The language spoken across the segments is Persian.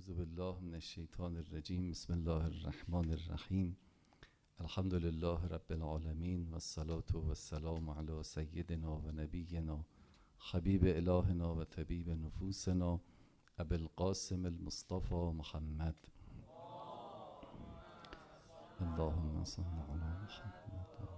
اعوذ بالله من الشیطان الرجیم. بسم الله الرحمن الرحیم. الحمد لله رب العالمین و الصلاة و السلام علی سیدنا و نبینا حبیب الهنا و طبیب نفوسنا ابی القاسم المصطفى محمد. اللهم صل علی محمد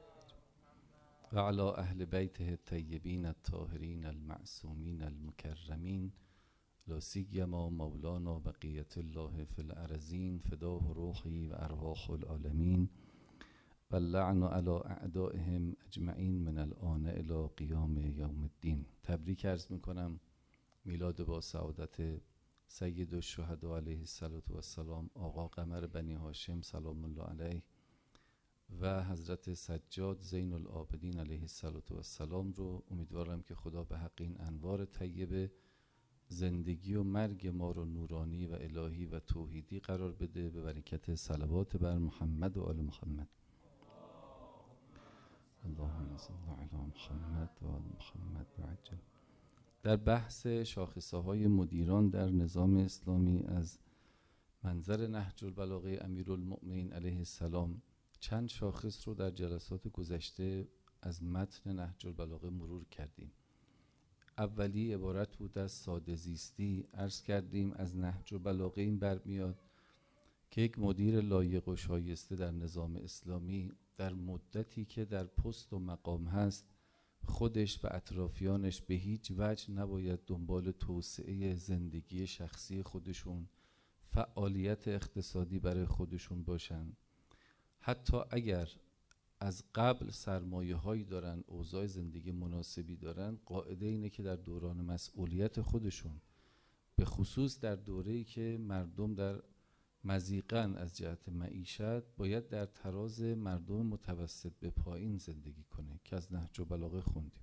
و علی اهل بیته الطیبین الطاهرین المعصومین المکرمین، لا سیما مولانا بقیة الله فی الارضین فداه روحی و ارواح العالمین و اللعن علی اعدائهم اجمعین من الآن الی قیام یوم الدین. تبریک عرض میکنم میلاد با سعادت سید الشهدا علیه السلام آقا قمر بنی هاشم سلام الله علیه و حضرت سجاد زین العابدین علیه السلام رو امیدوارم که خدا به حق این انوار طیبه زندگی و مرگ ما رو نورانی و الهی و توحیدی قرار بده، به برکت صلوات بر محمد و آل محمد. اللهم صل علی محمد و آل محمد و عجل. در بحث شاخصه های مدیران در نظام اسلامی از منظر نهج البلاغه امیرالمؤمنین علیه السلام چند شاخص رو در جلسات گذشته از متن نهج البلاغه مرور کردیم. اولی عبارت بود از ساده زیستی. عرض کردیم از نهج البلاغه این برمیاد که یک مدیر لایق و شایسته در نظام اسلامی در مدتی که در پست و مقام هست خودش و اطرافیانش به هیچ وجه نباید دنبال توسعه زندگی شخصی خودشون، فعالیت اقتصادی برای خودشون باشن. حتی اگر از قبل سرمایه هایی دارن، اوضاع زندگی مناسبی دارن، قاعده اینه که در دوران مسئولیت خودشون، به خصوص در دوره‌ای که مردم در مضیقن از جهت معیشت، باید در تراز مردم متوسط به پایین زندگی کنه که از نهج البلاغه خوندیم.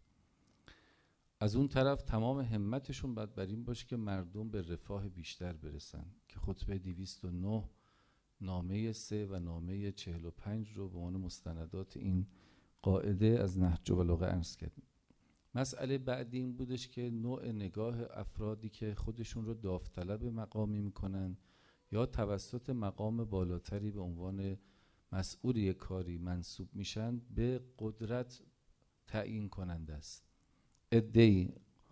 از اون طرف تمام همتشون باید بر این باشه که مردم به رفاه بیشتر برسن که خطبه 209 نامه 3 و نامه 45 رو به عنوان مستندات این قاعده از نهج البلاغه عرض کردیم. مسئله بعدی این بودش که نوع نگاه افرادی که خودشون رو داوطلب مقامی میکنن یا توسط مقام بالاتری به عنوان مسئول یک کاری منصوب میشن به قدرت تعیین کننده است. عده‌ای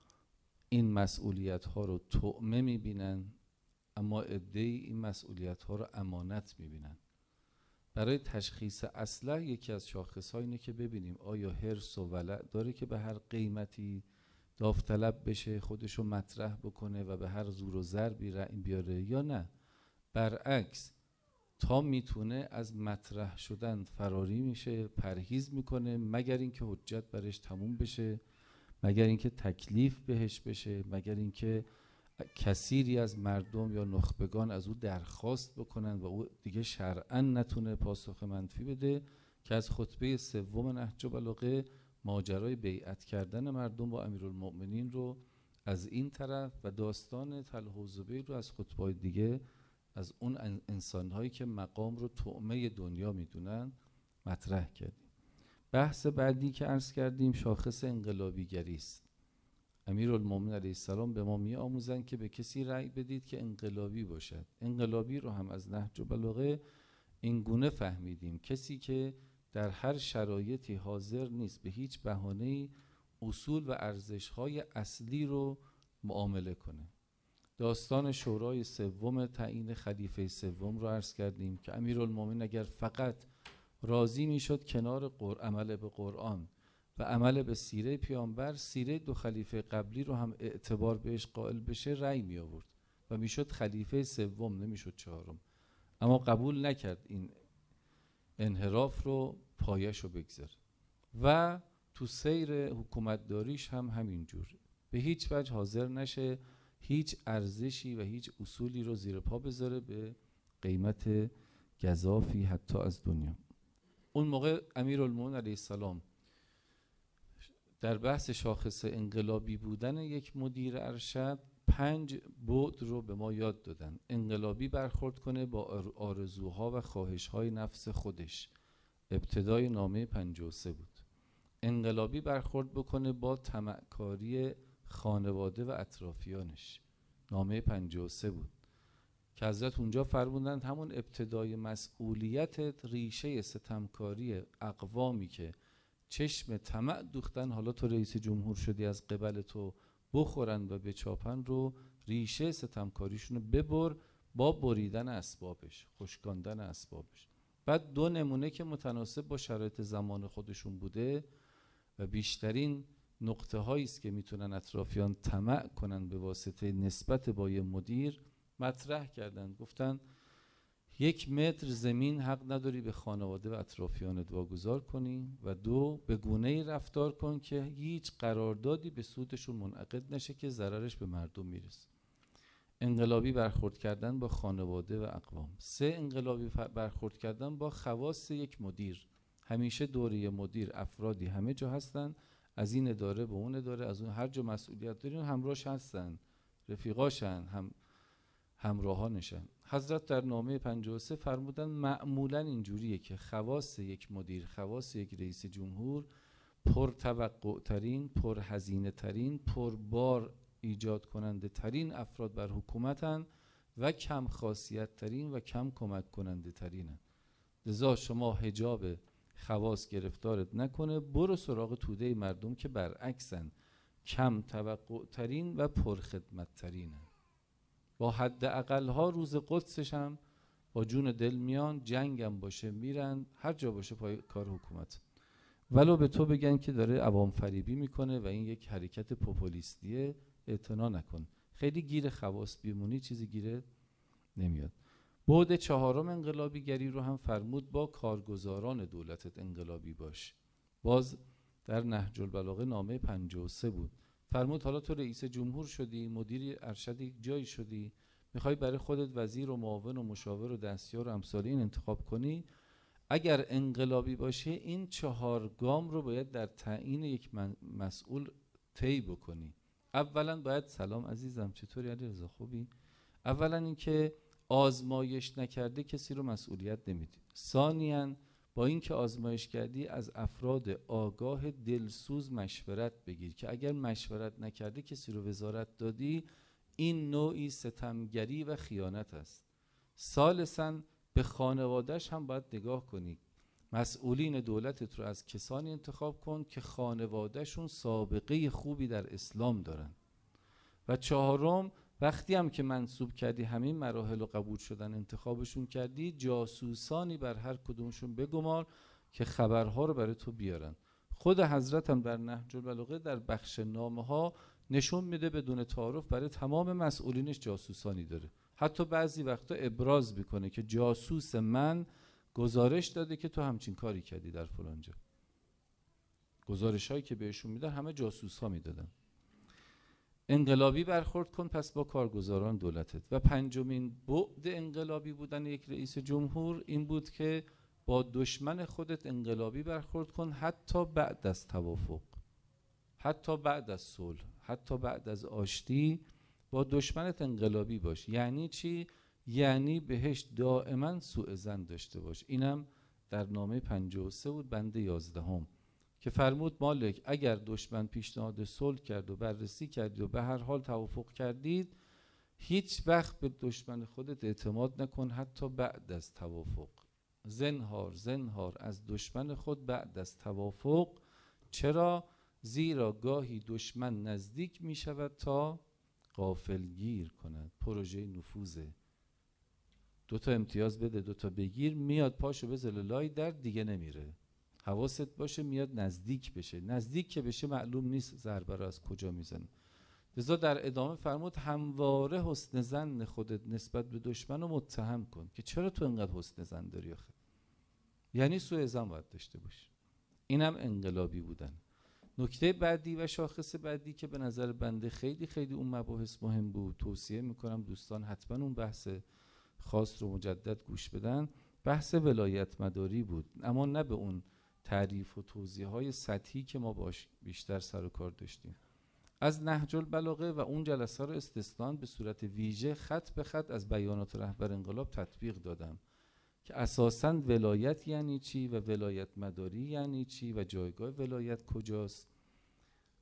این مسئولیت ها رو طعمه میبینن، اما عده‌ای این مسئولیت ها رو امانت میبینن. برای تشخیص اصلح یکی از شاخص ها اینه که ببینیم آیا حرص و ولع داره که به هر قیمتی داوطلب بشه، خودشو مطرح بکنه و به هر زور و ضربی رأی بیاره، یا نه برعکس تا میتونه از مطرح شدن فراری میشه، پرهیز میکنه مگر اینکه حجت برش تموم بشه، مگر اینکه تکلیف بهش بشه، مگر اینکه کثیری از مردم یا نخبگان از او درخواست بکنن و او دیگه شرعاً نتونه پاسخ منفی بده، که از خطبه 3 نهج البلاغه ماجرای بیعت کردن مردم با امیرالمؤمنین رو از این طرف و داستان طلحه و زبیر رو از خطبه دیگه از اون انسان‌هایی که مقام رو طعمه دنیا میدونن مطرح کردیم. بحث بعدی که عرض کردیم شاخص انقلابیگری است. امیرالمؤمنین علیه السلام به ما می آموزند که به کسی رأی بدید که انقلابی باشد. انقلابی رو هم از نهج البلاغه این گونه فهمیدیم: کسی که در هر شرایطی حاضر نیست به هیچ بهانه‌ای اصول و ارزش‌های اصلی رو معامله کنه. داستان شورای 3 تعیین خلیفه 3 رو عرض کردیم که امیرالمؤمنین اگر فقط راضی میشد کنار عمل به قرآن و عمل به سیره پیامبر، سیره 2 خلیفه قبلی رو هم اعتبار بهش قائل بشه، رأی می آورد و میشد خلیفه 3 نمیشد 4. اما قبول نکرد این انحراف رو پایش رو بگذاره و تو سیر حکومتداریش هم همینجور به هیچ وجه حاضر نشه هیچ ارزشی و هیچ اصولی رو زیر پا بذاره به قیمت گزافی حتی از دنیا. اون موقع امیرالمؤمنین علیه السلام در بحث شاخص انقلابی بودن یک مدیر ارشد 5 بعد رو به ما یاد دادن. انقلابی برخورد کنه با آرزوها و خواهشهای نفس خودش، ابتدای نامه 53 بود. انقلابی برخورد بکنه با طمعکاری خانواده و اطرافیانش، نامه 53 بود. که حضرت اونجا فرمودند همون ابتدای مسئولیتت ریشه ستمکاری اقوامی که چشم طمع دوختن حالا تو رئیس جمهور شدی از قبل تو بخورن و بچاپن رو ریشه ستمکاریشون رو ببر با بریدن اسبابش، خشکاندن اسبابش. بعد دو نمونه که متناسب با شرایط زمان خودشون بوده و بیشترین نقطه هایی است که میتونن اطرافیان طمع کنن به واسطه نسبت با یه مدیر مطرح کردن. گفتن 1 متر زمین حق نداری به خانواده و اطرافیانت واگذار کنی و 2 به گونه‌ای رفتار کن که هیچ قراردادی به سودشون منعقد نشه که ضررش به مردم میرسه. انقلابی برخورد کردن با خانواده و اقوام. 3 انقلابی برخورد کردن با خواص یک مدیر. همیشه دوره مدیر افرادی همه جا هستن، از این اداره به اون اداره، از اون هر جا مسئولیت دارین همراهش هستن، رفیقاشن، همراهانشن. حضرت در نامه 53 فرمودن معمولا اینجوریه که خواص یک مدیر، خواص یک رئیس جمهور پرتوقع ترین، پرهزینه ترین، پربار ایجاد کننده ترین افراد بر حکومتن و کم خاصیت ترین و کم کمک کننده ترینن. لذا شما حجاب خواص گرفتارت نکنه، برو سراغ توده مردم که برعکسن، کم توقع ترین و پرخدمت ترینن. با حد اقل ها روز قدسش هم با جون دل میان، جنگم باشه میرن، هر جا باشه پای کار حکومت، ولو به تو بگن که داره عوام فریبی میکنه و این یک حرکت پوپولیستیه، اعتنا نکن. خیلی گیر خواص بیمونی چیزی گیره نمیاد. بعد 4 انقلابیگری رو هم فرمود با کارگزاران دولتت انقلابی باش. باز در نهج البلاغه نامه 53 بود. فرمود حالا تو رئیس جمهور شدی، مدیر ارشد یک جایی شدی، میخوای برای خودت وزیر و معاون و مشاور و دستیار و امثال این انتخاب کنی، اگر انقلابی باشه این 4 گام رو باید در تعیین یک مسئول طی بکنی. اولا باید سلام عزیزم چطوری علیرضا خوبی؟ اولا اینکه آزمایش نکرده کسی رو مسئولیت نمیدی. ثانیاً با اینکه آزمایش کردی از افراد آگاه دلسوز مشورت بگیر که اگر مشورت نکرده کسی رو وزارت دادی این نوعی ستمگری و خیانت است. ثالثاً به خانوادهش هم باید نگاه کنی. مسئولین دولتت رو از کسانی انتخاب کن که خانوادهشون سابقه خوبی در اسلام دارن. و 4م وقتی هم که منصوب کردی همین مراحل و قبول شدن انتخابشون کردی، جاسوسانی بر هر کدومشون بگمار که خبرها رو برای تو بیارن. خود حضرت هم در نهج البلاغه در بخش نامه ها نشون میده بدون تعارف برای تمام مسئولینش جاسوسانی داره. حتی بعضی وقتا ابراز میکنه که جاسوس من گزارش داده که تو همچین کاری کردی در فلان جا. گزارش هایی که بهشون میدن همه جاسوس ها میدادن. انقلابی برخورد کن پس با کارگزاران دولتت. و 5مین بعد انقلابی بودن یک رئیس جمهور این بود که با دشمن خودت انقلابی برخورد کن، حتی بعد از توافق، حتی بعد از صلح، حتی بعد از آشتی با دشمنت انقلابی باش. یعنی چی؟ یعنی بهش دائما سوء ظن داشته باش. اینم در نامه 53 بود بند 11 که فرمود مالک اگر دشمن پیشنهاد صلح کرد و بررسی کردی و به هر حال توافق کردید، هیچ وقت به دشمن خودت اعتماد نکن حتی بعد از توافق. زنهار از دشمن خود بعد از توافق. چرا؟ زیرا گاهی دشمن نزدیک می شود تا غافلگیر کند. پروژه نفوذه، 2 امتیاز بده 2 بگیر، میاد پاشو بزله لای در دیگه نمیره. حواست باشه میاد نزدیک بشه، نزدیک که بشه معلوم نیست ضربه رو از کجا میزنه. لذا در ادامه فرمود همواره حسن ظن خودت نسبت به دشمن رو متهم کن که چرا تو اینقدر حسن ظن داری آخه. یعنی سوء ظن باید داشته باشی. اینم انقلابی بودن. نکته بعدی و شاخص بعدی که به نظر بنده خیلی خیلی اون مباحث مهم بود، توصیه میکنم دوستان حتما اون بحث خاص رو مجدد گوش بدن، بحث ولایت مداری بود، اما نه به اون تعریف و توضیح های سطحی که ما باش بیشتر سر و کار داشتیم. از نهج البلاغه و اون جلسه رو استثنا به صورت ویژه خط به خط از بیانات رهبر انقلاب تطبیق دادم که اساساً ولایت یعنی چی و ولایت مداری یعنی چی و جایگاه ولایت کجاست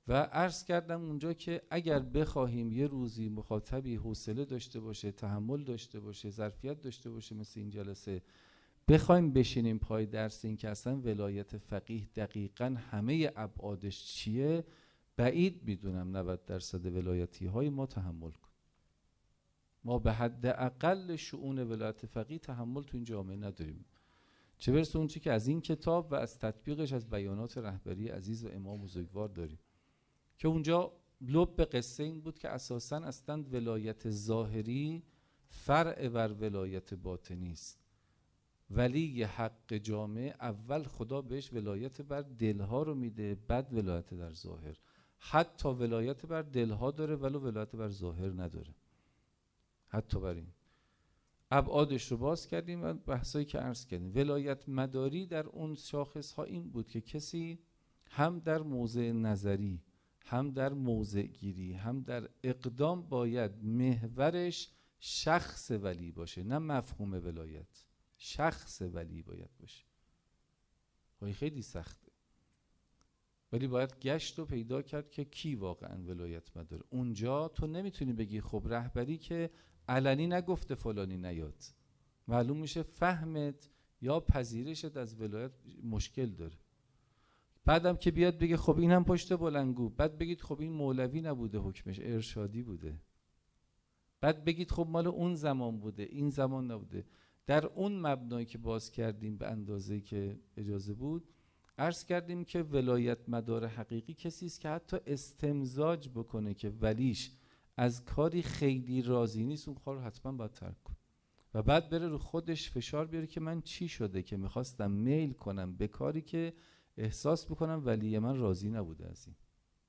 و عرض کردم اونجا که اگر بخواهیم یه روزی مخاطبی حوصله داشته باشه، تحمل داشته باشه، ظرفیت داشته باشه، مثل این جلسه بخوایم بشینیم پای درس این که اصلا ولایت فقیه دقیقاً همه ابعادش چیه، بعید میدونم 90% ولایتی های ما تحمل کن. ما به حد اقل شؤون ولایت فقیه تحمل تو این جامعه نداریم، چه برسه اون چی که از این کتاب و از تطبیقش از بیانات رهبری عزیز و امام بزرگوار داریم، که اونجا لب به قصه این بود که اساساً اصلا ولایت ظاهری فرع بر ولایت باطنی است. ولی حق جامعه اول خدا بهش ولایت بر دلها رو میده، بعد ولایت در ظاهر. حتی ولایت بر دلها داره ولو ولایت بر ظاهر نداره. حتی بر این ابعادش رو باز کردیم و بحثایی که عرض کردیم. ولایت مداری در اون شاخص ها این بود که کسی هم در موضع نظری، هم در موضع گیری، هم در اقدام باید محورش شخص ولی باشه، نه مفهوم ولایت. شخص ولی باید باشه. خیلی سخته، ولی باید گشت و پیدا کرد که کی واقعا ولایت مداره. اونجا تو نمیتونی بگی خب رهبری که علنی نگفته فلانی نیاد، معلوم میشه فهمت یا پذیرشت از ولایت مشکل داره. بعدم که بیاد بگه خب اینم پشت بلندگو، بعد بگید خب این مولوی نبوده حکمش ارشادی بوده، بعد بگید خب مال اون زمان بوده این زمان نبوده. در اون مبنایی که باز کردیم به اندازه‌ای که اجازه بود عرض کردیم که ولایت مدار حقیقی کسی است که حتی استمزاج بکنه که ولیش از کاری خیلی راضی نیست، اون کار رو حتما باید ترک کن و بعد بره رو خودش فشار بیاره که من چی شده که میخواستم میل کنم به کاری که احساس بکنم ولی من راضی نبوده از این.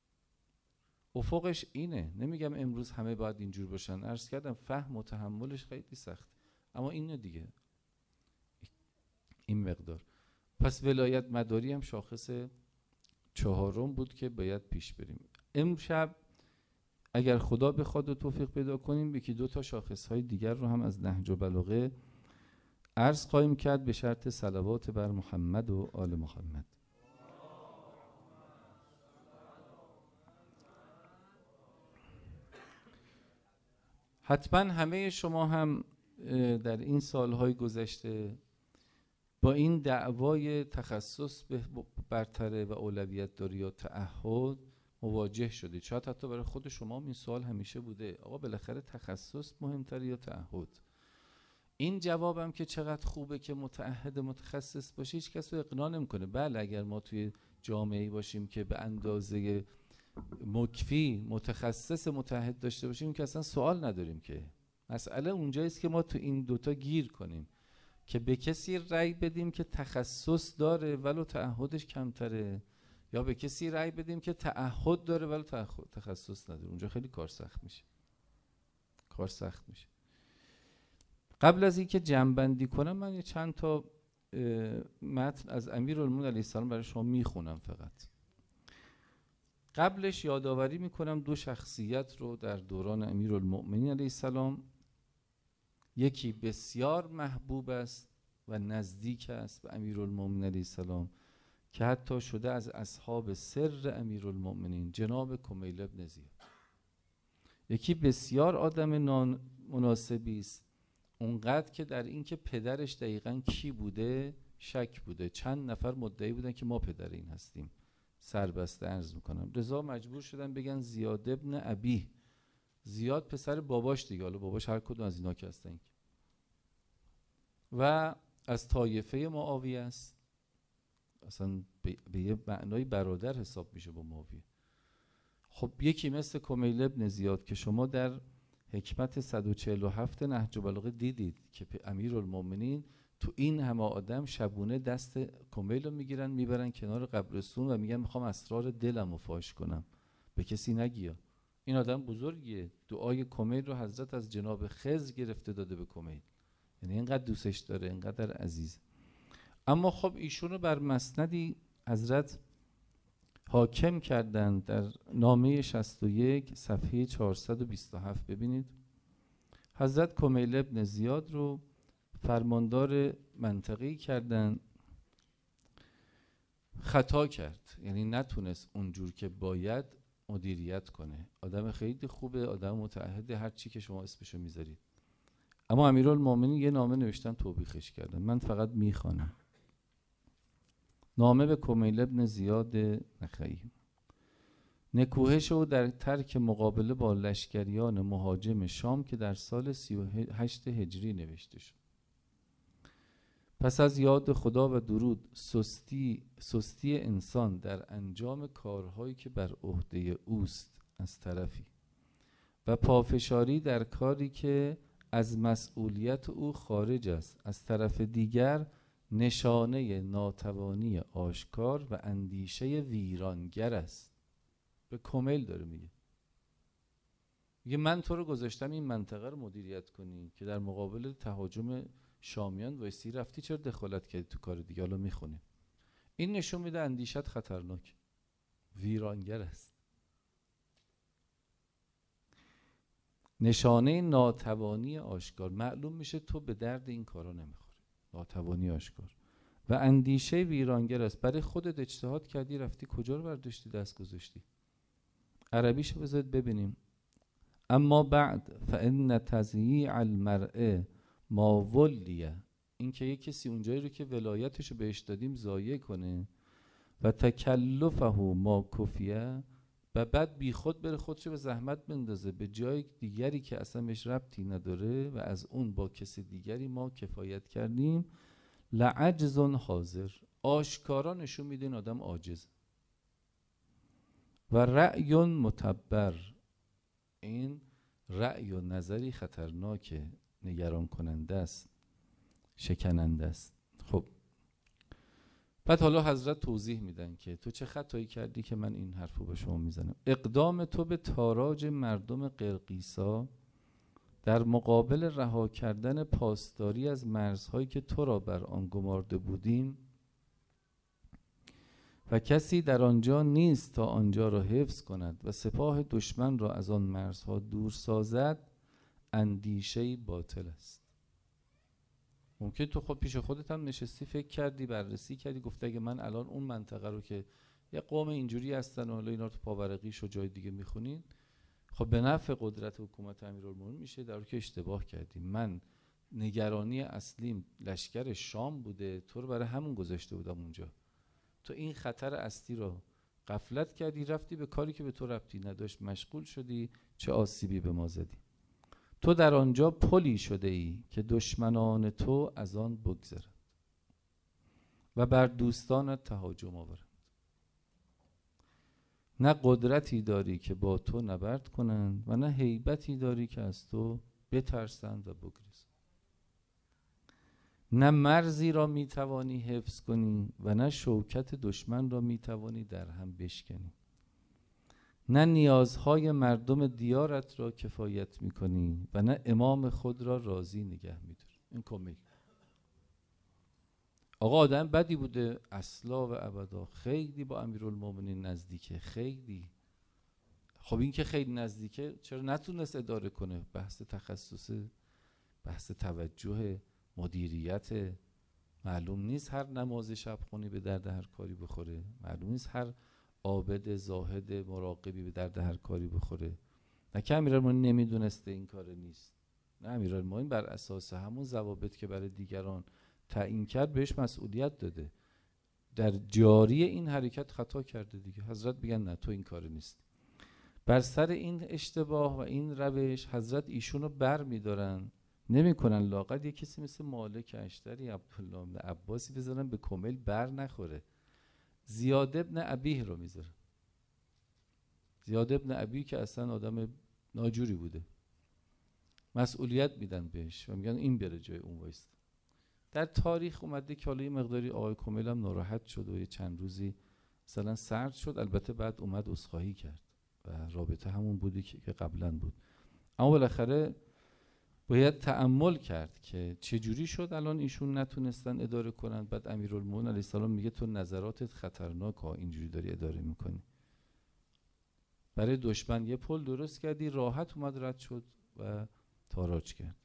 افقش اینه. نمیگم امروز همه باید اینجور باشن، عرض کردم فهم و تحملش خیلی سخت، اما اینه دیگه، این مقدار. پس ولایت مداری هم شاخص چهارم بود که باید پیش بریم. امشب اگر خدا بخواد و توفیق پیدا کنیم یکی دو تا شاخص های دیگر رو هم از نهج و بلاغه عرض خواهیم کرد به شرط صلوات بر محمد و آل محمد. حتما همه شما هم در این سالهای گذشته با این دعوای تخصص برتره و اولویت داری یا تعهد مواجه شدید. شاید حتی برای خود شما این سوال همیشه بوده آقا بالاخره تخصص مهمتره یا تعهد؟ این جوابم که چقدر خوبه که متعهد متخصص باشی هیچ کس رو اقناع نمیکنه. بله اگر ما توی جامعه‌ای باشیم که به اندازه مکفی متخصص متعهد داشته باشیم که اصلا سوال نداریم، که مسئله اونجاییست که ما تو این دوتا گیر کنیم که به کسی رأی بدیم که تخصص داره ولو تعهدش کمتره، یا به کسی رأی بدیم که تعهد داره ولو تخصص نداره. اونجا خیلی کار سخت میشه. قبل از اینکه جمع‌بندی کنم من یه چند تا متن از امیرالمومنین علیه السلام برای شما میخونم. فقط قبلش یادآوری میکنم دو شخصیت رو در دوران امیرالمومنین علیه السلام. یکی بسیار محبوب است و نزدیک است به امیرالمومنین علیه السلام که حتی شده از اصحاب سر امیرالمومنین، جناب کمیل بن زیاد. یکی بسیار آدم نامناسبی است، اونقدر که در این که پدرش دقیقاً کی بوده شک بوده. چند نفر مدعی بودن که ما پدر این هستیم، سربسته عرض میکنم. رضا مجبور شدن بگن زیاد ابن ابی، زیاد پسر باباش دیگه، حالا باباش هر کدوم از اینا که هستن، و از طایفه معاویه است، اصلا به یه معنای برادر حساب میشه با معاویه. خب یکی مثل کمیل ابن زیاد که شما در حکمت 147 نهج البلاغه دیدید که امیرالمومنین تو این همه آدم شبونه دست کمیل رو میگیرن میبرن کنار قبرستون و میگن میخوام اسرار دلم رو فاش کنم، به کسی نگیا. این آدم بزرگیه، دعای کمیل رو حضرت از جناب خضر گرفته داده به کمیل، یعنی اینقدر دوستش داره، اینقدر عزیز. اما خب ایشونو بر مسندی حضرت حاکم کردن در نامه 61 صفحه 427. ببینید حضرت کمیل ابن زیاد رو فرماندار منطقه‌ای کردن. خطا کرد، یعنی نتونست اونجور که باید مدیریت کنه، آدم خیلی خوبه، آدم متعهد، هر چی که شما اسمشو میذارید. اما امیرالمومنین یه نامه نوشتن توبیخش کردن، من فقط میخوانم. نامه به کمیل ابن زیاد نخعی. نکوهش او در ترک مقابله با لشکریان مهاجم شام که در سال 38 هجری نوشته شد. پس از یاد خدا و درود، سستی انسان در انجام کارهایی که بر عهده اوست از طرفی و پافشاری در کاری که از مسئولیت او خارج است از طرف دیگر، نشانه ناتوانی آشکار و اندیشه ویرانگر است. به کمیل داره میگه من تو رو گذاشتم این منطقه رو مدیریت کنی که در مقابل تهاجم شامیان وایسی، رفتی چرا دخالت کردی تو کار دیگه؟ حالا میخونیم. این نشون میده اندیشت خطرناک، ویرانگر است. نشانه ناتوانی آشکار، معلوم میشه تو به درد این کارا نمیخوری. ناتوانی آشکار و اندیشه ویرانگر است. برای خودت اجتهاد کردی، رفتی کجا رو برداشتی دست گذاشتی؟ عربیشو بذارید ببینیم. اما بعد فان تضییع المرء ما ولیه، این که یک کسی اونجایی رو که ولایتشو بهش دادیم ضایع کنه، و تکلفه ما کفیه، و بعد بی خود بره خودشو به زحمت بندازه به جای دیگری که اصلا بهش ربطی نداره و از اون با کسی دیگری ما کفایت کردیم، لعجز حاضر، آشکارا نشون میده این آدم عاجز. و رأی متبر، این رأی و نظری خطرناکه، نگران کننده است، شکننده است. خب بعد حالا حضرت توضیح میدن که تو چه خطایی کردی که من این حرفو به شما میزنم. اقدام تو به تاراج مردم قرقیسا در مقابل رها کردن پاسداری از مرزهایی که تو را بر آن گمارده بودیم و کسی در آنجا نیست تا آنجا را حفظ کند و سپاه دشمن را از آن مرزها دور سازد، اندیشه‌ای باطل است. ممکن تو خود پیش خودت هم نشستی فکر کردی، بررسی کردی، گفته اگه من الان اون منطقه رو که یه قوم اینجوری هستن و حالا اینا رو تو پاورقیش و جای دیگه میخونین، خب به نفع قدرت حکومت امیرالمومنین میشه، در حالی که اشتباه کردی. من نگرانی اصلیم لشکر شام بوده، تو رو برای همون گذاشته بودم اونجا. تو این خطر اصلی رو غفلت کردی، رفتی به کاری که به تو ربطی نداشت مشغول شدی، چه آسیبی به ما زدی. تو در آنجا پلی شده ای که دشمنان تو از آن بگذرند و بر دوستانت تهاجم آورند. نه قدرتی داری که با تو نبرد کنند و نه هیبتی داری که از تو بترسند و بگریزند. نه مرزی را میتوانی حفظ کنی و نه شوکت دشمن را میتوانی در هم بشکنی. نه نیازهای مردم دیارت را کفایت میکنی و نه امام خود را راضی نگه میداری. این کمیل آقا آدم بدی بوده اصلا و ابدا، خیلی با امیرالمومنین نزدیکه، خیلی. خب این که خیلی نزدیکه چرا نتونست اداره کنه؟ بحث تخصص، بحث توجه، مدیریت. معلوم نیست هر نماز شب خونی به درد هر کاری بخوره، معلوم نیست هر عابد زاهد مراقبی به درد هر کاری بخوره. نه که امیرالمومنین نمیدونسته این کار نیست، نه، امیرالمومنین بر اساس همون ضوابط که برای دیگران تعیین کرد بهش مسئولیت داده. در جاری این حرکت خطا کرده دیگه. حضرت بگن نه تو این کار نیست. بر سر این اشتباه و این روش حضرت ایشونو بر میدارن، نمی کنن لاقل یه کسی مثل مالک اشتری، عبدالله ابن عباسی بذارن به کمیل بر نخوره. زیاد ابن ابیه رو میذارن. زیاد ابن ابیه که اصلا آدم ناجوری بوده، مسئولیت میدن بهش و میگن این بره جای اون وایست. در تاریخ اومده که حالا یه مقداری آقای کمیل هم ناراحت شد و یه چند روزی مثلا سرد شد، البته بعد اومد عذرخواهی کرد و رابطه همون بودی که قبلا بود. اما بالاخره باید تأمل کرد که چه جوری شد الان ایشون نتونستن اداره کنن. بعد امیرالمومنین علیه السلام میگه تو نظراتت خطرناکه، اینجوری داری اداره میکنی. برای دشمن یه پل درست کردی، راحت اومد رد شد و تاراج کرد.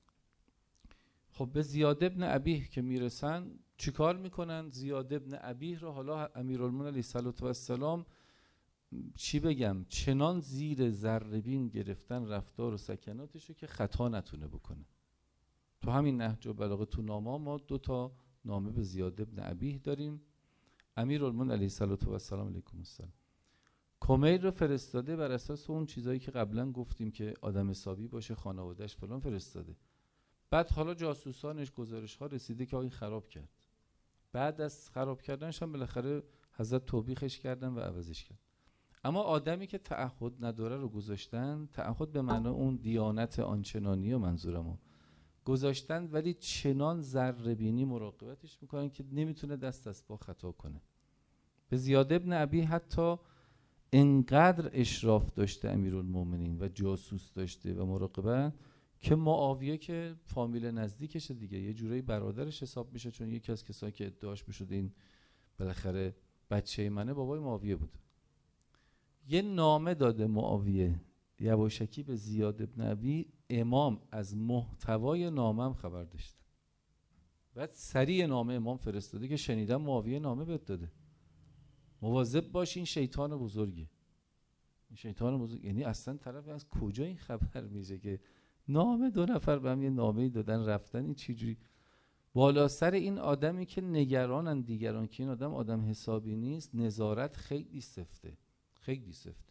خب به زیاد ابن ابیه که میرسن چیکار میکنن؟ زیاد ابن ابیه رو حالا امیرالمومنین علیه السلام چی بگم، چنان زیر ذره‌بین گرفتن رفتار و سکناتشو که خطا نتونه بکنه. تو همین نهج البلاغه تو نامه ما 2 تا نامه به زیاد ابن ابیه داریم. امیرالمومنین علیه السلام علیکم السلام کمیل رو فرستاده بر اساس اون چیزایی که قبلا گفتیم که آدم حسابی باشه، خانواده‌اش فلان فرستاده. بعد حالا جاسوسانش گزارش ها رسیده که آقای خراب کرد. بعد از خراب کردنش هم بالاخره حضرت توبیخش کردن و عوضش کرد. اما آدمی که تعهد نداره رو گذاشتن، تعهد به معنی اون دیانت آنچنانی و منظورمو گذاشتن، ولی چنان ذره‌بینی مراقبتش میکنن که نمیتونه دست از پا خطا کنه. به زیاد ابن ابی حتی انقدر اشراف داشته امیرالمومنین و جاسوس داشته و مراقبت که معاویه که فامیل نزدیکشه دیگه، یه جورایی برادرش حساب میشه، چون یکی از کسایی که ادعاش میشد این بالاخره بچه منه بابای معاویه بود. یه نامه داده معاویه یواشکی به زیاد ابن ابی، امام از محتوای نامه خبر داشته. بعد سریع نامه امام فرستاده که شنیدم معاویه نامه بهت داده، مواظب باش، این شیطان بزرگه. این شیطان بزرگ یعنی اصلا طرف از کجا این خبر میشه که نامه 2 نفر به هم یه نامه دادن رفتن؟ این چجوری بالا سر این آدمی که نگرانن دیگران که این آدم حسابی نیست، نظارت خیلی سفته، خیلی سفته.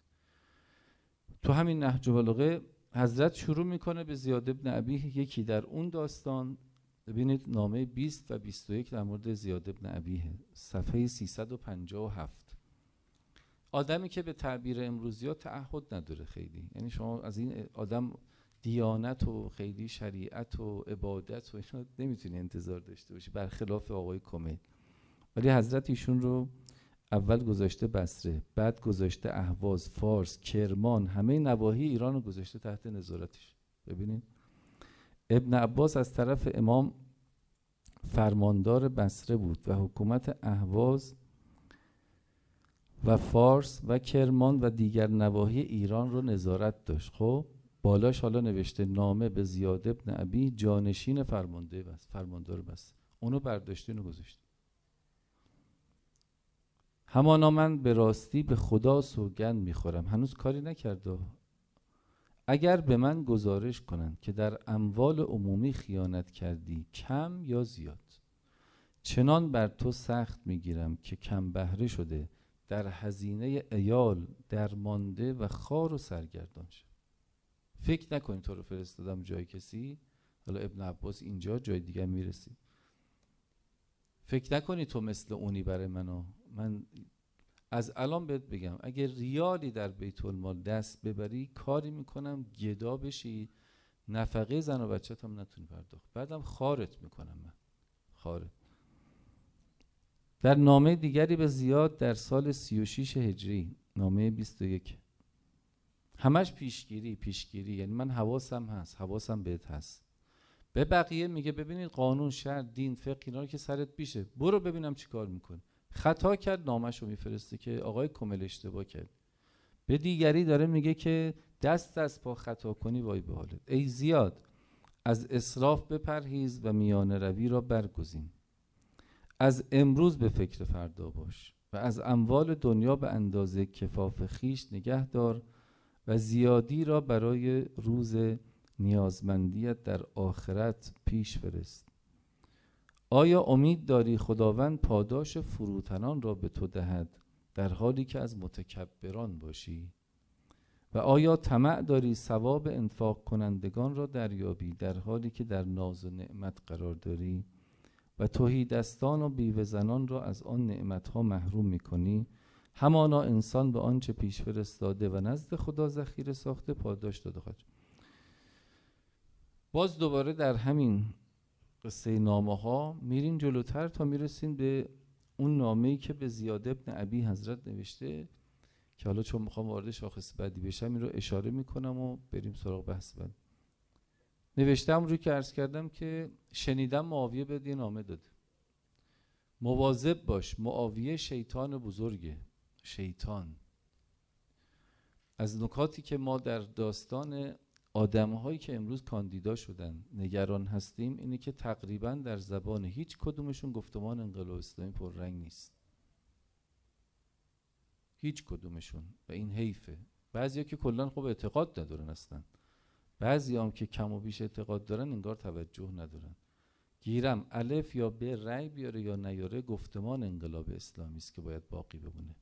تو همین نهج البلاغه حضرت شروع میکنه به زیاد ابن ابیه، یکی در اون داستان ببینید نامه 20 و 21 در مورد زیاد ابن ابیه، صفحه 357. آدمی که به تعبیر امروزی ها تعهد نداره خیلی، یعنی شما از این آدم دیانت و خیلی شریعت و عبادت و اینا نمیتونی انتظار داشته باشی، برخلاف آقای کمیل. ولی حضرت ایشون رو اول گذاشته بصره، بعد گذاشته اهواز، فارس، کرمان، همه نواحی ایران رو گذاشته تحت نظارتش. ببینید ابن عباس از طرف امام فرماندار بصره بود و حکومت اهواز و فارس و کرمان و دیگر نواحی ایران رو نظارت داشت. خب بالاش حالا نوشته نامه به زیاد ابن ابی جانشین فرماندار بصره، اونو برداشته اینو گذاشته. همانا من به راستی به خدا سوگند میخورم، هنوز کاری نکرده، اگر به من گزارش کنند که در اموال عمومی خیانت کردی کم یا زیاد، چنان بر تو سخت میگیرم که کم بهره شده در هزینه عیال درمانده و خوار و سرگردان شد. فکر نکنی تو رو فرستادم جای کسی، حالا ابن عباس اینجا جای دیگه میرسی، فکر نکنی تو مثل اونی برای من از الان بهت بگم اگه ریالی در بیت المال دست ببری کاری میکنم گدا بشی، نفقه زن و بچت هم نتونی پرداخت، بعدم خارت میکنم من، خارت. در نامه دیگری به زیاد در سال 36 هجری، نامه 21، همش پیشگیری، یعنی من حواسم بهت هست. به بقیه میگه ببینید قانون، شرع، دین، فقه اینا رو که سرت پیشه، برو ببینم چی کار میکنی. خطا کرد نامش رو میفرسته که آقای کمیل اشتباه کرد. به دیگری داره میگه که دست از پا خطا کنی وای به حالت. ای زیاد از اسراف بپرهیز و میانه روی را برگزین، از امروز به فکر فردا باش و از اموال دنیا به اندازه کفاف خیش نگه دار و زیادی را برای روز نیازمندیت در آخرت پیش فرست. آیا امید داری خداوند پاداش فروتنان را به تو دهد در حالی که از متکبران باشی؟ و آیا طمع داری ثواب انفاق کنندگان را دریابی در حالی که در ناز و نعمت قرار داری و تهیدستان و بیوه زنان را از آن نعمتها محروم میکنی؟ همانا انسان به آنچه پیش فرستاده و نزد خدا ذخیره ساخته پاداش داده خواهد. باز دوباره در همین قصه نامه ها میرین جلوتر تا میرسین به اون نامه‌ای که به زیاد ابن ابی حضرت نوشته که حالا چون میخوام وارد شاخص بعدی بشم این رو اشاره میکنم و بریم سراغ بحث بعد. نوشتم روی که عرض کردم که شنیدم معاویه به نامه داده، مواظب باش، معاویه شیطان بزرگه. شیطان از نکاتی که ما در داستان آدم‌هایی که امروز کاندیدا شدن نگران هستیم اینه که تقریباً در زبان هیچ کدومشون گفتمان انقلاب اسلامی پررنگ نیست. هیچ کدومشون، و این حیفه. بعضیا که کلا خب اعتقاد ندارن اصلا، بعضی هم که کم و بیش اعتقاد دارن انگار توجه ندارن. گیرم الف یا ب رأی بیاره یا نیاره، گفتمان انقلاب اسلامی است که باید باقی بمونه.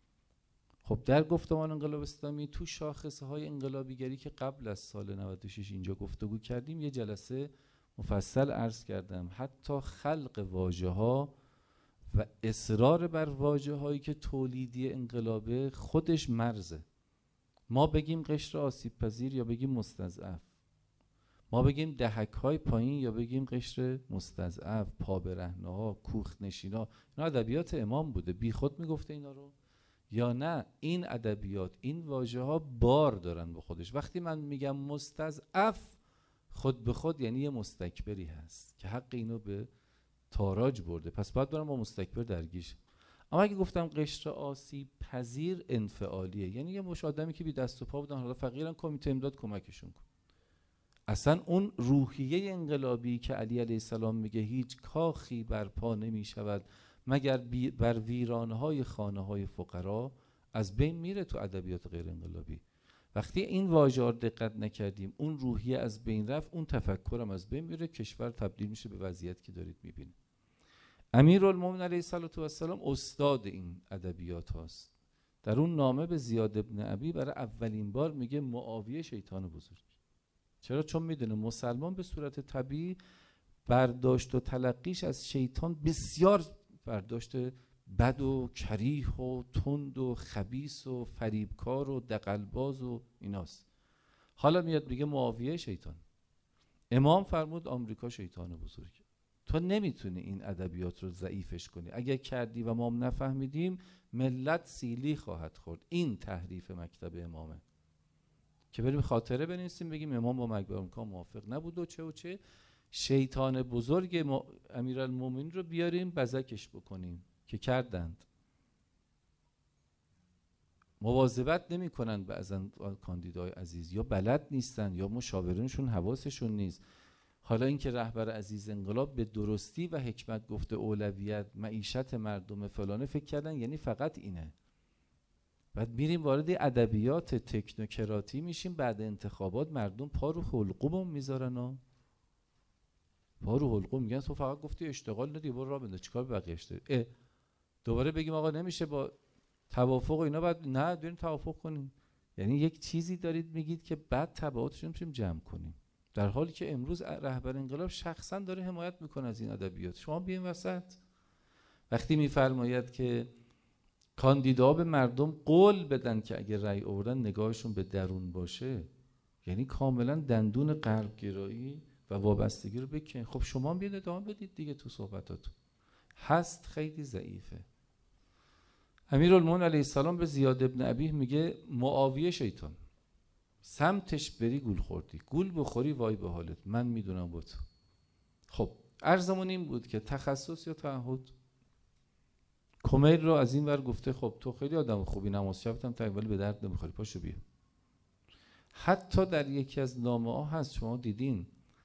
خب در گفتمان انقلاب اسلامی تو شاخصه های انقلابیگری که قبل از سال 96 اینجا گفتگو کردیم، یه جلسه مفصل عرض کردم. حتی خلق واژه ها و اصرار بر واژه هایی که تولیدی انقلابه خودش مرزه. ما بگیم قشر آسیب پذیر یا بگیم مستضعف، ما بگیم دهک های پایین یا بگیم قشر مستضعف، پا برهنه ها، کوخ نشینا، اینا ادبیات امام بوده. بی خود میگفته اینا رو یا نه؟ این ادبیات، این واژه ها بار دارن با خودش. وقتی من میگم مستضعف، خود به خود یعنی یه مستکبری هست که حق اینو به تاراج برده، پس باید برم با مستکبر درگیش. اما اگه گفتم قشر آسیب پذیر، انفعالیه، یعنی یه مش آدمی که بی دست و پا بودن، حالا فقیرن، کمیته امداد کمکشون کن. اصلا اون روحیه انقلابی که علی علیه السلام میگه هیچ کاخی برپا نمی شود مگر بر ویرانهای خانه های فقرا، از بین میره تو ادبیات غیر انقلابی. وقتی این واژه رو دقت نکردیم، اون روحیه از بین رفت، اون تفکرم از بین میره، کشور تبدیل میشه به وضعیت که دارید میبینید. امیرالمومنین علیه السلام استاد این ادبیات هاست. در اون نامه به زیاد ابن ابی برای اولین بار میگه معاویه شیطان بزرگ. چرا؟ چون میدونه مسلمان به صورت طبیعی برداشت و تلقیش از شیطان بسیار برداشت بد و کریه و تند و خبیث و فریبکار و دغل‌باز و ایناست. حالا میاد میگه معاویه شیطان. امام فرمود آمریکا شیطان بزرگ. تو نمیتونی این ادبیات رو ضعیفش کنی. اگر کردی و ما هم نفهمیدیم، ملت سیلی خواهد خورد. این تحریف مکتب امامه که بریم خاطره بنویسیم بگیم امام با مکتب آمریکا موافق نبود و چه و چه. شیطان بزرگ امیرالمومنین رو بیاریم بزکش بکنیم که کردند. مواظبت نمی کنند بعضن کاندیدای عزیز، یا بلد نیستن یا مشاورینشون حواسشون نیست. حالا اینکه رهبر عزیز انقلاب به درستی و حکمت گفته اولویت معیشت مردم فلانه، فکر کردن یعنی فقط اینه. بعد میریم وارد ادبیات تکنوکراتی میشیم، بعد انتخابات مردم پا رو حلقوم میذارن و پا رو حلقوم میگن تو فقط گفتی اشتغال ندی، برو راه بنده، چیکار به بقیه‌اش داری؟ دوباره بگیم آقا نمیشه با توافق و اینا، بعد نه بریم توافق کنیم. یعنی یک چیزی دارید میگید که بعد تبعاتش رو میتونیم جمع کنیم، در حالی که امروز رهبر انقلاب شخصا داره حمایت میکنه از این ادبیات. شما بیاین وسط. وقتی میفرماید که کاندیدا به مردم قول بدن که اگه رأی آوردن نگاهشون به درون باشه، یعنی کاملا دندون غربگرایی و وابستگی رو بکن. خب شما بیاین ادامه بدید دیگه تو صحبتاتون. هست خیلی ضعیفه. امیرالمومنین علیه السلام به زیاد ابن ابی میگه معاویه شیطان، سمتش بری گول خوردی، گول بخوری وای به حالت، من میدونم با تو. خب عرضمون این بود که تخصص یا تعهد. کمیل رو از این ور گفته خب تو خیلی آدم خوبی، نماز شبتم تقریبا به درد نمیخوری، پاشو بیا. حتی در یکی از نامه ها هست، شما دیدین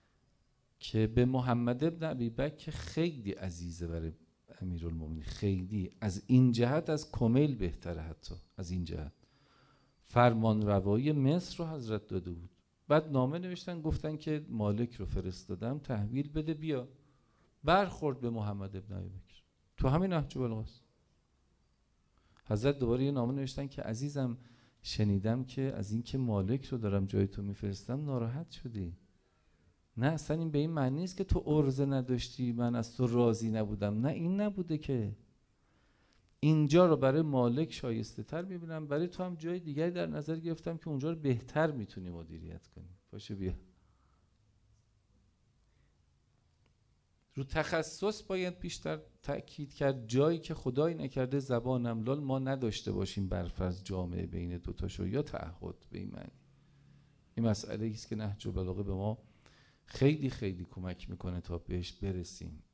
که به محمد ابن ابی بکر خیلی عزیزه برای امیرالمومنین، خیلی از این جهت از کمیل بهتره. حتی از این جهت فرمان روایی مصر رو حضرت داده بود. بعد نامه نوشتن گفتن که مالک رو فرستادم تحویل بده بیا. برخورد به محمد ابن ابی بکر تو همین نهج البلاغه. حضرت دوباره یه نامه نوشتن که عزیزم شنیدم که از این که مالک رو دارم جای تو میفرستم ناراحت شدی. نه اصلا این به این معنی نیست که تو عرضه نداشتی من از تو راضی نبودم، نه این نبوده که. اینجا رو برای مالک شایسته تر میبینم، برای تو هم جای دیگری در نظر گرفتم که اونجا رو بهتر میتونی مدیریت کنی. باشه بیا. رو تخصص باید بیشتر تأکید کرد، جایی که خدای نکرده زبان املال ما نداشته باشیم برفرض جامعه بین دوتاشو، یا تعهد به این معنی. این مسئله ایست که نهج البلاغه به ما خیلی خیلی کمک میکنه تا بهش برسیم.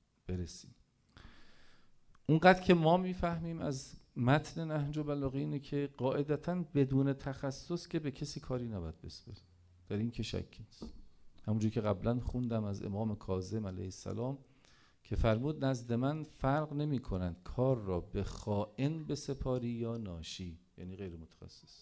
اونقدر که ما میفهمیم از متن نهج البلاغه اینه که قاعدتاً بدون تخصص که به کسی کاری نباید بسپره، در این که شکی نیست. همونجوری که قبلا خوندم از امام کاظم علیه السلام که فرمود نزد من فرق نمی کنند کار را به خائن بسپاری یا ناشی، یعنی غیر متخصص.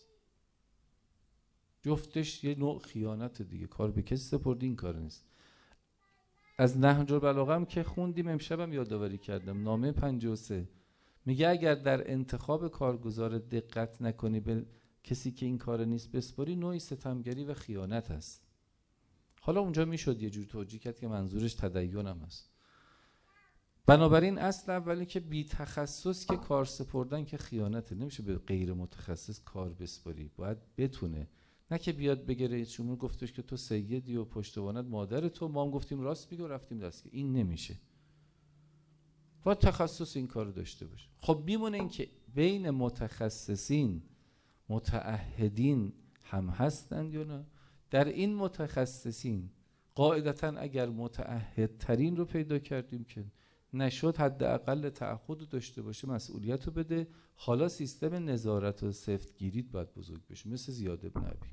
جفتش یه نوع خیانت دیگه. کار به کسی سپردی، این کار نیست. از نهج البلاغه هم که خوندیم، امشبم یادآوری کردم، نامه 53 میگه اگر در انتخاب کارگزار دقت نکنی به کسی که این کار نیست بسپاری، نوعی ستمگری و خیانت است. حالا اونجا میشد یه جور توجیه کرد که منظورش تدین هم هست. بنابراین اصل اولی که بی تخصص که کار سپردن که خیانته. نمیشه به غیر متخصص کار بسپاری، باید بتونه. نه که بیاد بگه رئیس جمهور گفتش که تو سیدی و پشتوانت مادر تو، ما هم گفتیم راست میگه و رفتیم دستگیر. این نمیشه. باید تخصص این کارو داشته باشه. خب میمونه این که بین متخصصین متعهدین هم هستند یا نه؟ در این متخصصین قاعدتاً اگر متعهدترین رو پیدا کردیم که نشد، حداقل تعهد رو داشته باشه، مسئولیت رو بده. حالا سیستم نظارت و سفتگیریت باید بزرگ بشه، مثل زیاد بن ابی.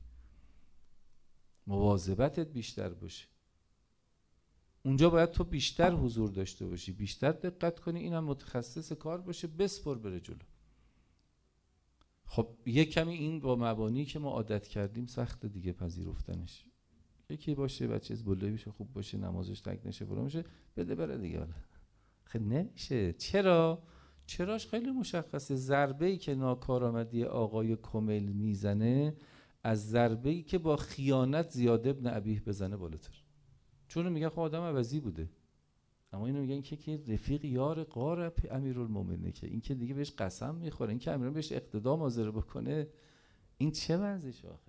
مواظبتت بیشتر باشه. اونجا باید تو بیشتر حضور داشته باشی، بیشتر دقت کنی، اینم متخصص کار باشه، بسپر بره جلو. خب یه کمی این با مبانی که ما عادت کردیم سخت دیگه پذیرفتنش. یکی باشه بچه حزب‌اللهی بشه، خوب باشه، نمازش تک نشه، فرام میشه، بده بره دیگه. حالا خیلی نمیشه. چراش خیلی مشخصه. ضربه‌ای که ناکارآمدی آقای کمیل میزنه از ضربه‌ای که با خیانت زیاد ابن ابی بزنه بالاتر. چون میگن خب آدم عوضی بوده، اما اینو میگن که رفیق یار غار امیرالمومنینه، که این که دیگه بهش قسم میخوره، این که امیرالمومنین بهش اقتدا حاضر بکنه، این چه وضعش آخه؟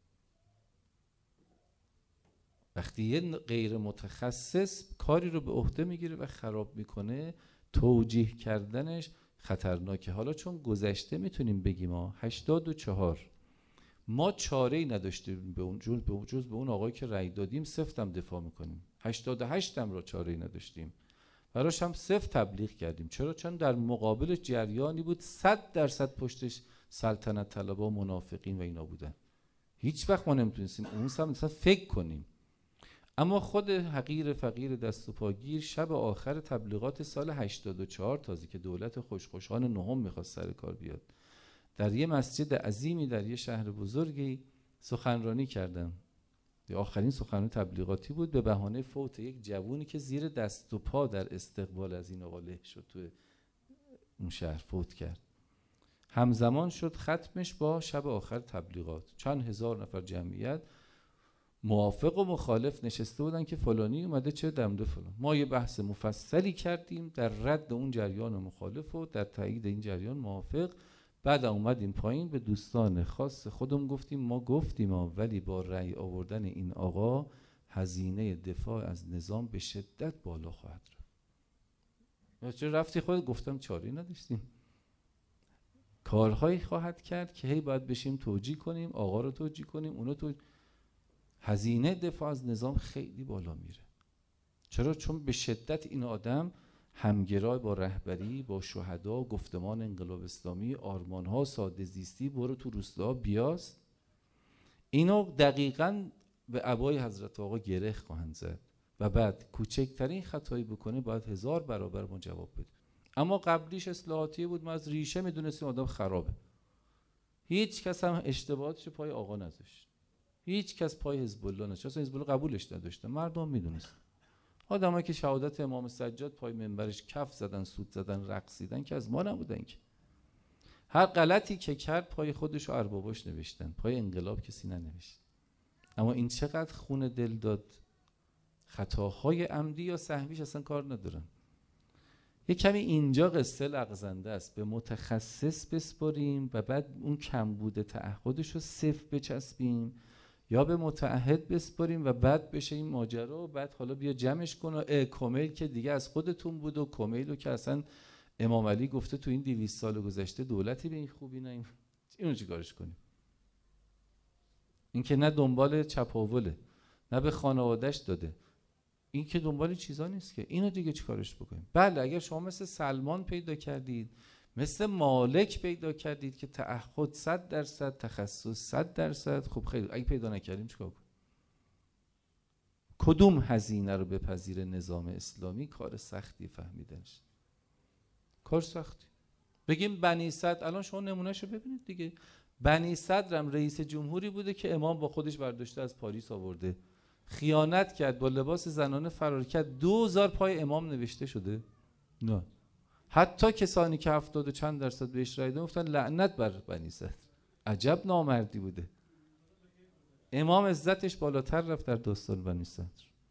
وقتی یه غیر متخصص کاری رو به عهده میگیره و خراب میکنه، توجیه کردنش خطرناکه. حالا چون گذشته میتونیم بگیم 84 ما چاره‌ای نداشتیم به اون جز به اون آقایی که رأی دادیم سفتم دفاع میکنیم. 88 هم را چاره‌ای نداشتیم، براش هم سفت تبلیغ کردیم. چرا؟ چون در مقابل جریانی بود 100% پشتش سلطنت طلبا و منافقین و اینا بودن. هیچ وقت ما نمیتونستیم اون سمت فکر کنیم. اما خود حقیر فقیر دست و پاگیر شب آخر تبلیغات سال 84 تازه که دولت خوشخوشان نهم میخواست سر کار بیاد، در یه مسجد عظیمی در یه شهر بزرگی سخنرانی کردن. آخرین سخنرانی تبلیغاتی بود به بهانه فوت یک جوونی که زیر دست و پا در استقبال از این آقا له شد، تو اون شهر فوت کرد. همزمان شد ختمش با شب آخر تبلیغات. چند هزار نفر جمعیت موافق و مخالف نشسته بودن که فلانی اومده چه دمده فلان. ما یه بحث مفصلی کردیم در رد اون جریان مخالف و در تایید این جریان موافق. بعد اومدیم پایین به دوستان خاص خودم گفتیم ما گفتیم ولی با رأی آوردن این آقا هزینه دفاع از نظام به شدت بالا خواهد رفت. چرا رفتی خودت؟ گفتم چاره‌ای نداشتیم. کارهایی خواهد کرد که هی باید بشیم توجیه کنیم، آقا رو توجیه کنیم، اونو هزینه دفاع از نظام خیلی بالا میره. چرا؟ چون به شدت این آدم همگرای با رهبری، با شهدا، گفتمان انقلاب اسلامی، آرمانها، ساده زیستی، برو تو روستا بیاست، اینو دقیقاً به عبای حضرت آقا گره خواهند زد و بعد کوچکترین خطایی بکنه باید 1000 برابر ما جواب بده. اما قبلیش اصلاحاتی بود، ما از ریشه میدونستیم آدم خرابه. هیچ کس هم اشتباهاتش پای آقا نذاشت، هیچ کس پای حزب الله نذاشت، اصلا حزب الله قبولش نداشتن، مردم میدونست. آدمایی که شهادت امام سجاد پای منبرش کف زدن، سود زدن، رقصیدن که از ما نبودن که. هر غلطی که کرد پای خودش و ارباباش نوشتن، پای انقلاب کسی ننوشت. اما این چقدر خون دل داد. خطاهای عمدی یا سهویش اصلا کار ندارن. یه کمی اینجا قصه لغزنده است. به متخصص بسپاریم و بعد اون کمبود تعهدش رو صفر بچسبیم، یا به متعهد بسپاریم و بعد بشه این ماجرا و بعد حالا بیا جمعش کن و کمیل که دیگه از خودتون بود و کمیل رو که اصلا امام علی گفته تو این 200 سال گذشته دولتی به این خوبی نه، اینو چیکارش کنیم؟ این که نه دنبال چپاوله، نه به خانواده‌اش داده، این که دنبال چیزا نیست که. اینو دیگه چیکارش بکنیم؟ بله اگر شما مثل سلمان پیدا کردید، مثل مالک پیدا کردید که تعهد 100%، تخصص 100%، خب خیلی. اگه پیدا نکردیم چیکار کنیم؟ کدوم هزینه رو بپذیر نظام اسلامی؟ کار سختی فهمیدنش، کار سختی. بگیم بنی صدر، الان شما نمونهشو ببینید دیگه. بنی صدر هم رئیس جمهوری بوده که امام با خودش برداشته از پاریس آورده، خیانت کرد، با لباس زنانه فرار کرد، 2000 پای امام نوشته شده؟ نه. حتی کسانی که 70 و چند درصد بهش رای دادن گفتن لعنت بر بنی صدر. عجب نامردی بوده. امام عزتش بالاتر رفت در داستان بنی صدر.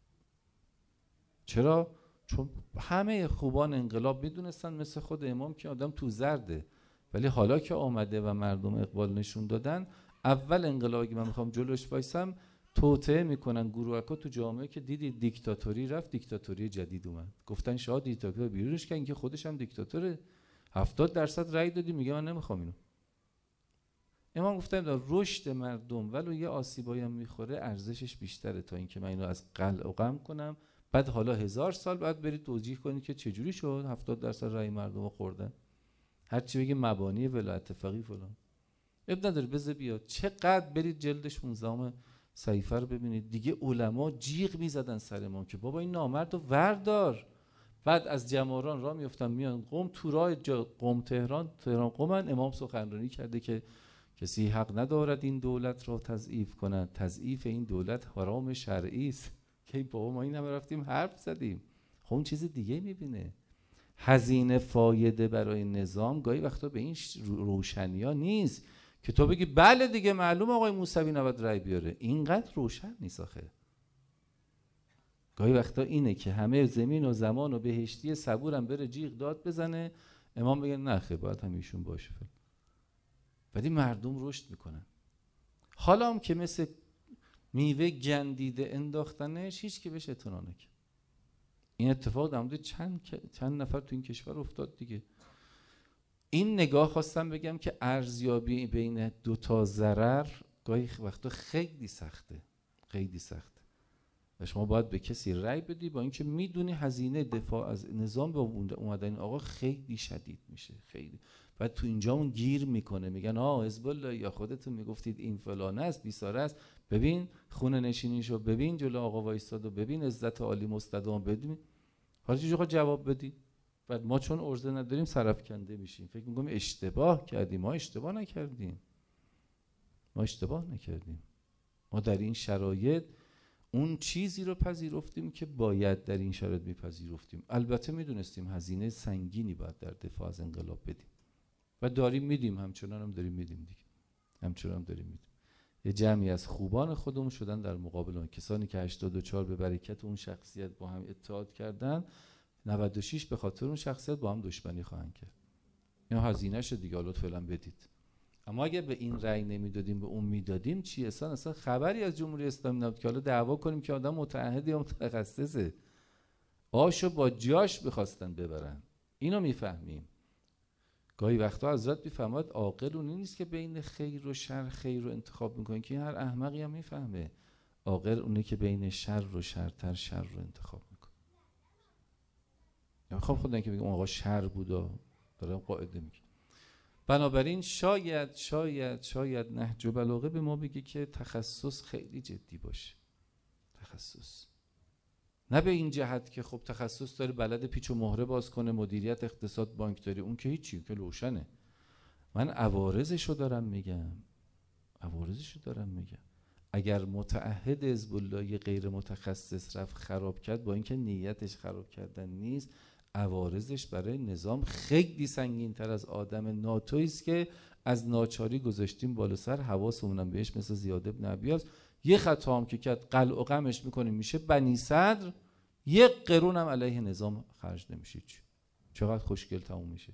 چرا؟ چون همه خوبان انقلاب میدونستن مثل خود امام که آدم تو زرده، ولی حالا که آمده و مردم اقبال نشون دادن، اول انقلابی که من میخوام جلوش وایسم، توطئه میکنن گروهکا تو جامعه که دیدید دیکتاتوری رفت، دیکتاتوری جدید اومد. گفتن شاه دیکتاتور بیرونش کردن که خودش هم دیکتاتوره. 70 درصد رأی دادی، میگه من نمیخوام اینو. امام گفتم رشد مردم ولو یه آسیبایی هم میخوره ارزشش بیشتره تا اینکه من اینو از قلع و قم کنم، بعد حالا 1000 سال بعد برید توجیه کنید که چجوری شد 70 درصد رأی مردم رو خوردن. هرچی بگه مبانی ولایت فقیه فلان، اب نداره بذار بیاد. چقدر برید جلد 16 صحیفه رو ببینید دیگه، علما جیغ میزدن سر ما که بابا این نامرد رو وردار. بعد از جماران راه میافتن میان قم، تو راه قم تهران قم، امام سخنرانی کرده که کسی حق ندارد این دولت را تضعیف کند، تضعیف این دولت حرام شرعی است. که بابا ما این هم رفتیم حرف زدیم، خب اون چیز دیگه میبینه. هزینه فایده برای نظام گاهی وقتا به این روشنی ها نیست که تو بگی بله دیگه معلوم آقای موسوی نباید رای بیاره. اینقدر روشن نیست آخه. گاهی وقتا اینه که همه زمین و زمان و بهشتی صبورم بره جیغ داد بزنه، امام بگه نه خیر باید همیشون باشه، ولی مردم رشد میکنن. حالا هم که مثل میوه گندیده انداختنش، هیچ که بهش اعتنا نکرد. این اتفاق در مورد چند نفر تو این کشور افتاد دیگه. این نگاه خواستم بگم که ارزیابی بین دوتا ضرر گاهی وقتا خیلی سخته، خیلی سخته. و شما باید به کسی رأی بدی با اینکه میدونی هزینه دفاع از نظام به اومدن این آقا خیلی شدید میشه، خیلی. بعد تو اینجا اون گیر میکنه، میگن حزب الله یا خودتون میگفتید این فلانه است بیساره است، ببین خونه نشینیشو، ببین جلو آقا وایستاد و ببین عزت عالی مستدام، ببین حالا چجوری جواب بدی؟ بعد ما چون ارزه نداریم سرفکنده میشیم، فکر میکنیم اشتباه کردیم. ما اشتباه نکردیم، ما اشتباه نکردیم. ما در این شرایط اون چیزی رو پذیرفتیم که باید در این شرایط میپذیرفتیم. البته میدونستیم هزینه سنگینی باید در دفاع از انقلاب بدیم و داریم میدیم، همچنان هم داریم میدیم دیگه، همچنان هم داریم میدیم. یه جمعی از خوبان خودمون شدن در مقابل اون کسانی که 84 به برکت اون شخصیت با هم اتحاد کردن، 96 به خاطر اون شخصیت با هم دشمنی خواهند کرد. اینا هزینه‌ش دیگه، حالا فعلا بدید. اما اگه به این رأی نمیدادیم به اون میدادیم چی؟ اصلا خبری از جمهوری اسلامی نبود که حالا دعوا کنیم که آدم متعهد یا متخصصه. آشو با جاش بخواستن ببرن. اینو میفهمیم. گاهی وقتا حضرت میفهمد عاقل اون نیست که بین خیر و شر خیر رو انتخاب میکنه، که هر احمقی هم میفهمه. عاقل اونه که بین شر و شرتر شر رو انتخاب میکنه. خب خودن که بگم آقا شر بودا، دارم قاعده میگم. بنابراین شاید نهج بلاغه به ما بگه که تخصص خیلی جدی باشه. تخصص نه به این جهت که خب تخصص داره بلد پیچ و مهره باز کنه، مدیریت، اقتصاد، بانکداری، اون که هیچی، که روشنه. من عوارضشو دارم میگم. اگر متعهد حزب الله غیر متخصص رفت خراب کرد، با اینکه نیتش خراب کردن نیست، عوارضش برای نظام خیلی سنگین تر از آدم ناتویی است که از ناچاری گذاشتیم بالا سر، حواسمون بهش مثل زیاد ابن ابیاس. یه خطا هم که کرد قلع و قمش میکنیم میشه بنی صدر، یک قرون هم علیه نظام خرج نمیشه. چقدر خوشگل تموم میشه.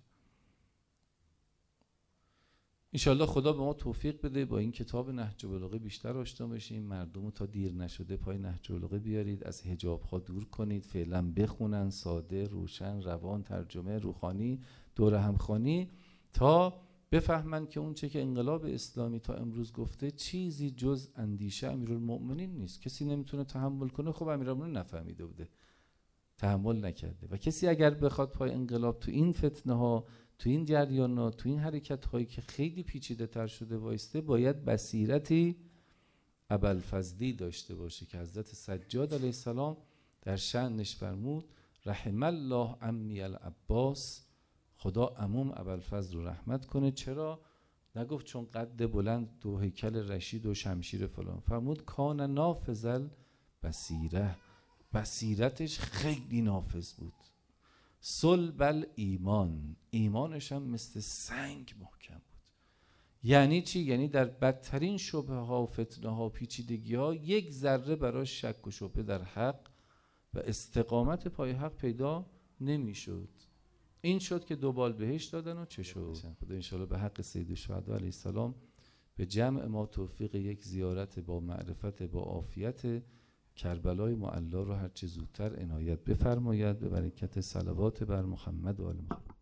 انشالله خدا به ما توفیق بده با این کتاب نهج بلاغه بیشتر آشنا بشیم، مردم رو تا دیر نشده پای نهج بلاغه بیارید، از حجاب ها دور کنید، فعلا بخونن، ساده، روشن، روان، ترجمه، روحانی، دور همخوانی، تا بفهمن که اون چه که انقلاب اسلامی تا امروز گفته چیزی جز اندیشه امیرالمؤمنین نیست. کسی نمیتونه تحمل کنه. خب امیرالمؤمنین نفهمیده بوده، تحمل نکرده. و کسی اگر بخواد پای انقلاب تو این فتنه ها، تو این جریانات، تو این حرکت هایی که خیلی پیچیده تر شده وایسته، باید بصیرتی ابوالفضلی داشته باشه که حضرت سجاد علیه السلام در شأنش فرمود رحم الله عمی العباس، خدا عموم ابوالفضل رو رحمت کنه. چرا؟ نگفت چون قد بلند و هیکل رشید و شمشیر فلان، فرمود کان نافذ البصیره، بصیرتش خیلی نافذ بود. صلب ایمان، ایمانش هم مثل سنگ محکم بود. یعنی چی؟ یعنی در بدترین شبهه ها و فتنه ها و پیچیدگی ها یک ذره براش شک و شبهه در حق و استقامت پای حق پیدا نمی شد. این شد که 2 بال بهش دادن و چه شد؟ خدا انشاءالله به حق سید الشهدا علیه السلام به جمع ما توفیق یک زیارت با معرفت با عافیت کربلای معلا رو هرچه زودتر عنایت بفرماید، به برکت صلوات بر محمد و آل محمد.